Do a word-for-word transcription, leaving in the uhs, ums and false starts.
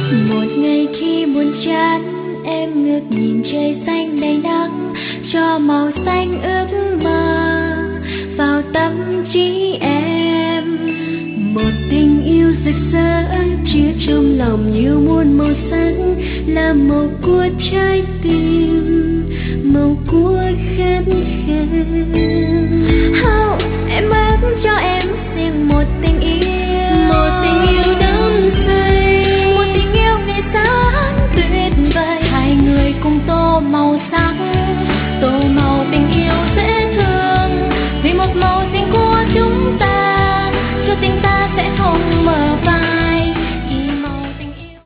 Một ngày khi buồn chán, em ngước nhìn trời xanh đầy nắng, cho màu xanh ước mơ vào tâm trí em. Một tình yêu rực rỡ chứa trong lòng nhiều muôn màu sắc, là màu của trái tim, màu của khát khao.